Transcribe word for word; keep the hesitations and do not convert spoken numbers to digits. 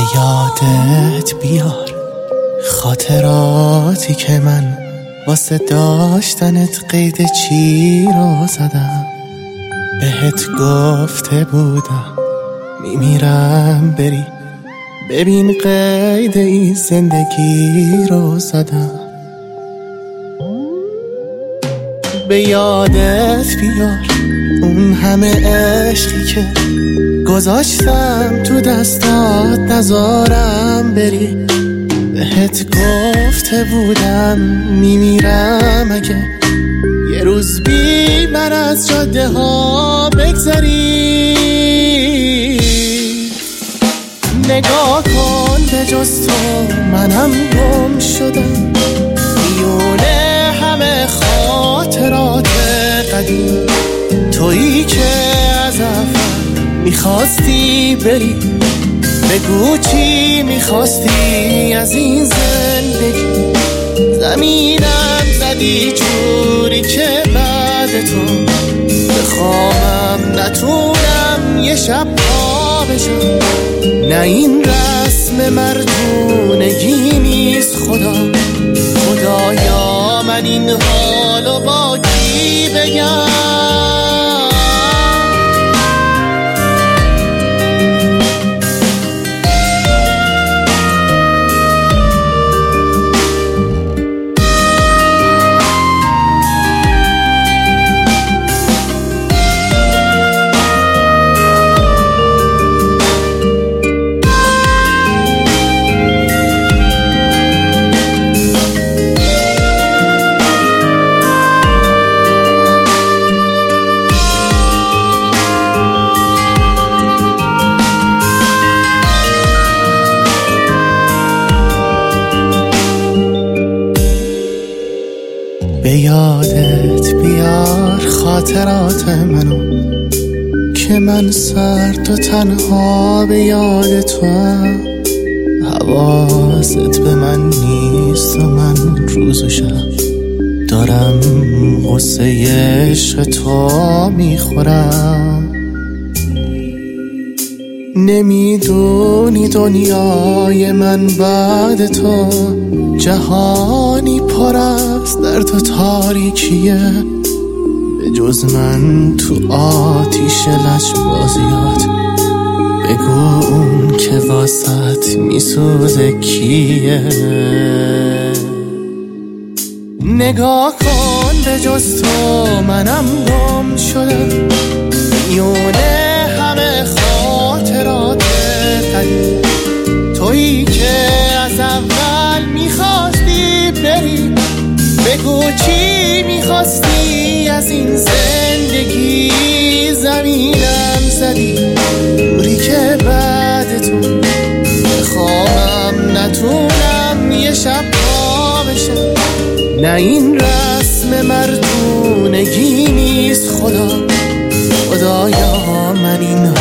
یادت بیار خاطراتی که من واسه داشتنت قید چی رو زدم. بهت گفته بودم میمیرم بری، ببین قید این زندگی رو زدم. به یادت بیار اون همه عشقی که گذاشتم تو دستات نذارم بری. بهت گفته بودم میمیرم اگه یه روز بی من از جاده ها بگذری. نگاه کن به جز تو منم گم شدم میونه همه خاطرات قدیم. تویی که از اول میخواستی بری، بگو چی میخواستی از این زندگی. زمینم زدی جوری که بعد تو بخوامم نتونم یه شب پا بشم. نه این رسم مردونگی نیست خدا، خدایا من این حالو با کی بگم. به یادت بیار خاطرات منو که من سرد و تنها به یاد تو هم. حواست به من نیست و من روز و شب دارم غصه عشق تو میخورم. نمیدونی دنیای من بعد تو جهانی پر از درد و تاریکیه. به جز من تو آتیش لجبازیات بگو اون که واسط میسوزه کیه. نگاه کن به جز تو منم گم شدم میونه همه خاطرات قدیم. تویی که از اول میخواستی بری، بگو چی میخواستی از این زندگی. زمینم زدی دوری که بعد تو بخوامم نتونم یه شب پا بشم. نه این رسم مردونگی نیست خدا، خدایا من این